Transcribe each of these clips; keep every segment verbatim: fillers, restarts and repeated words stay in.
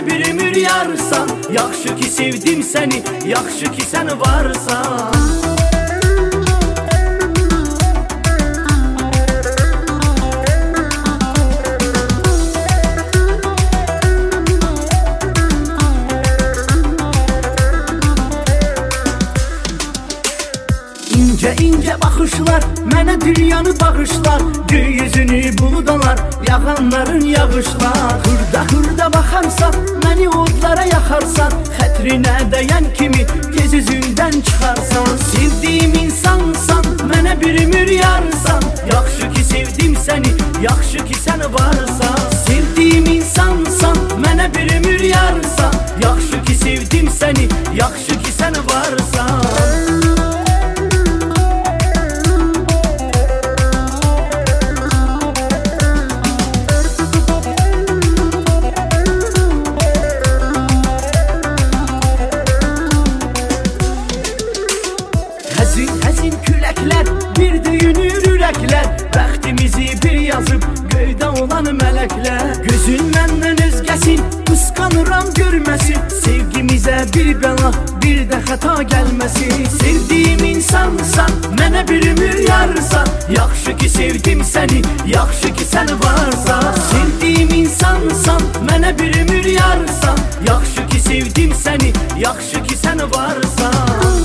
bir ömür yarsan. Yaxşı ki sevdim səni, yaxşı ki sən varsan. İnce ince bakışlar mənə dünyanı bağışlar. Göy yüzünü buludalar, yağanların yağışlar. Hırda hırda bakarsan, məni odlara yakarsan. Xətrinə dəyən kimi tez üzündən çıxarsan. Sevdiyim insansan, mənə bir ömür yarsan. Yaxşı ki sevdim səni, yaxşı ki sən varsan. Sevdiyim insansan, mənə bir ömür yarsan. Yaxşı ki sevdim səni, yaxşı ki sən varsan. Həzin həzin küləklər, bir döyünür ürəklər. Bəxtimizi bir yazıb göydə olan mələklər. Gözün məndən özgəsin, qısqanıram görməsin. Sevgimizə bir bəla, bir də xəta gəlməsin. Sevdiyim insansan, mənə bir ömür yarsan. Yaxşı ki sevdim səni, yaxşı ki sən varsan. Sevdiyim insansan, mənə bir ömür yarsan. Yaxşı ki sevdim səni, yaxşı ki sən varsan.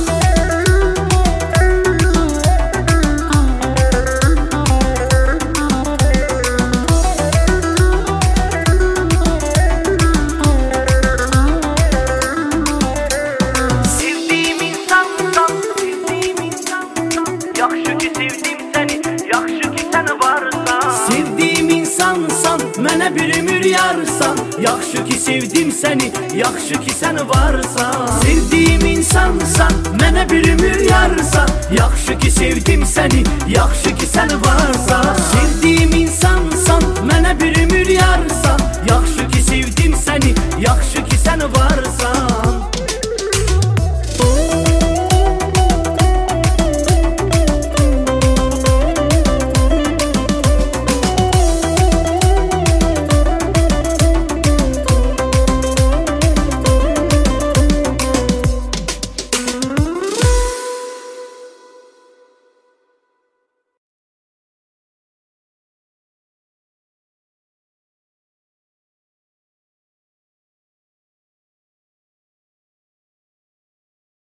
Sevdiyim insansan, mənə bir ömür yarsan. Yaxşı ki sevdim səni, yaxşı ki sən varsan. Sevdiyim insansan, mənə bir ömür yarsan. Yaxşı ki sevdim səni, yaxşı ki